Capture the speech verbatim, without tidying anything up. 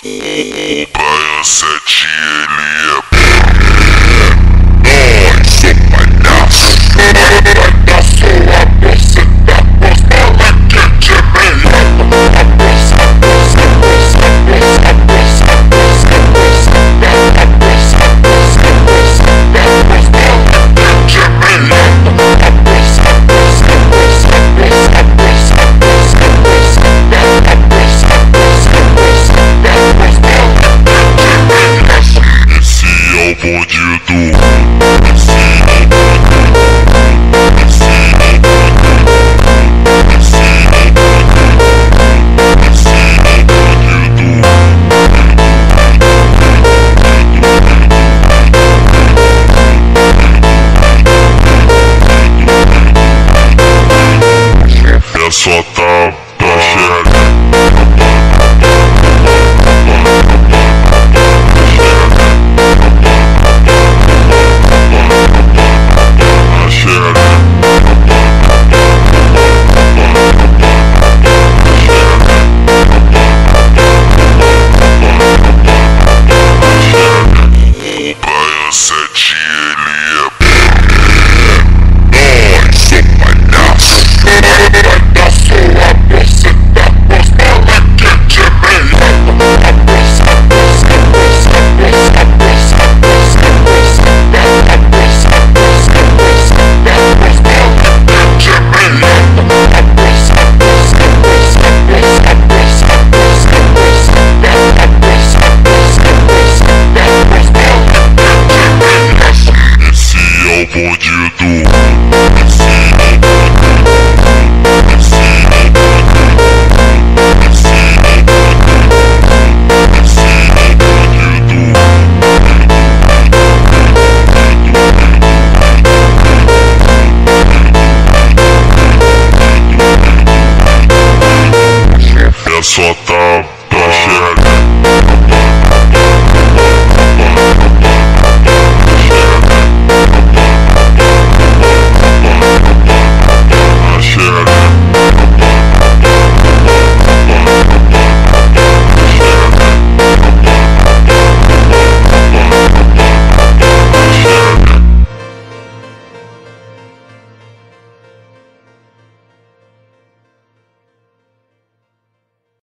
O Brian sete, ele é nós, sou palhaço, palhaço, a buceta, os bala quente é meia. A buceta, a buceta, a buceta, a buceta, a buceta, a buceta, a buceta, os bala quente é meia. A buceta, a buceta, a buceta, a buceta, a buceta, a buceta, a buceta, a buceta, os bala quente é meia. Esse é o bandido. É só tá pra chegar. Sete, ele é nós, sou palhaço, palhaço, a buceta, os bala quente é meia. A buceta, a buceta, a buceta, a buceta, a buceta, a buceta, a buceta, os bala quente é meia. A buceta, a buceta, a buceta, a buceta, a buceta, a buceta, a buceta, a buceta, os bala quente é meia. Esse é o bandido. Esse é o bandido. Esse é o bandido. Esse é o bandido. Esse é o bandido. É só tá